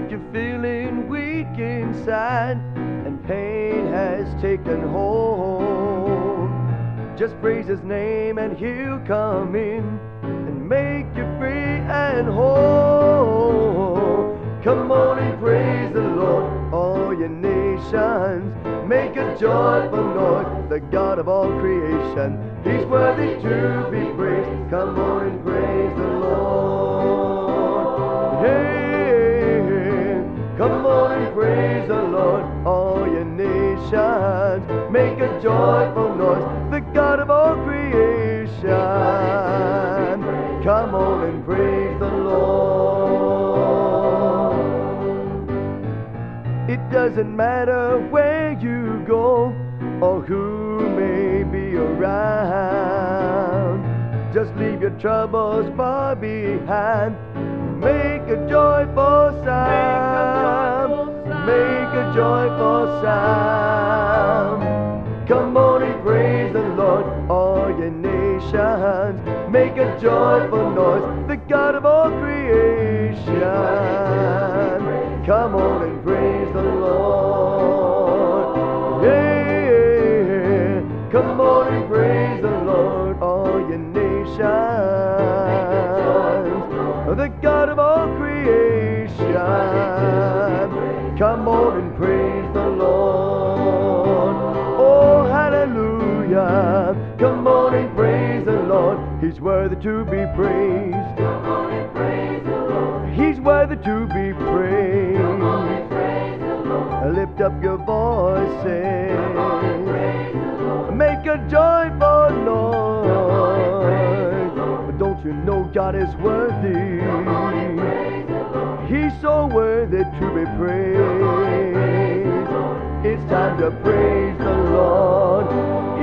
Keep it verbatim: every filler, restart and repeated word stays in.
If you're feeling weak inside and pain has taken hold, just praise His name and He'll come in and make you free and whole. Come on and praise the Lord, all your nations. Make a joyful noise, the God of all creation. He's worthy to be praised. Come on and praise the Lord. Yeah. Come on and praise the Lord, all your nations. Make a joyful noise, the God of all creation. Come on and praise the Lord. It doesn't matter where you go or who may be around. Just leave your troubles far behind. Make a joyful sound. Make a joyful sound. Come on and praise the Lord, all your nations. Make a joyful noise, the God of all creation. Come on and praise the Lord. Yeah. Come on and praise the Lord, all your nations. The God of all creation. Come on and praise the Lord. Oh, hallelujah. Come on and praise the Lord. He's worthy to be praised. Come on and praise the Lord. He's worthy to be praised. Come on and praise the Lord. Lift up your voices. Come on and praise the Lord. Make a joyful noise. Come on and praise the Lord. But don't you know God is worthy? Come on and praise the Lord. He's so worthy to be praised. It's time to praise the Lord.